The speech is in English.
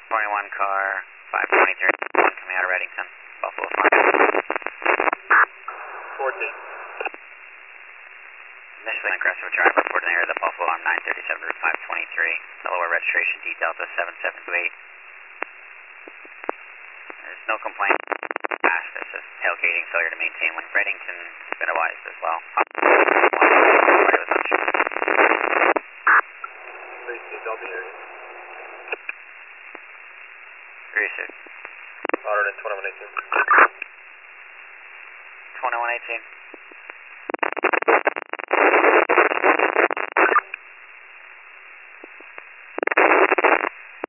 21 car, 523, coming out of Reddington, Buffalo Farm. 14. Initially an aggressive driver reported in the area of the Buffalo Arm 937 Route 523, Delaware registration D Delta 7728. There's no complaint. This is tailgating failure to maintain link. Reddington has been advised as well. It was unsure. 3CW. 36. Ordered in 2118. 2118.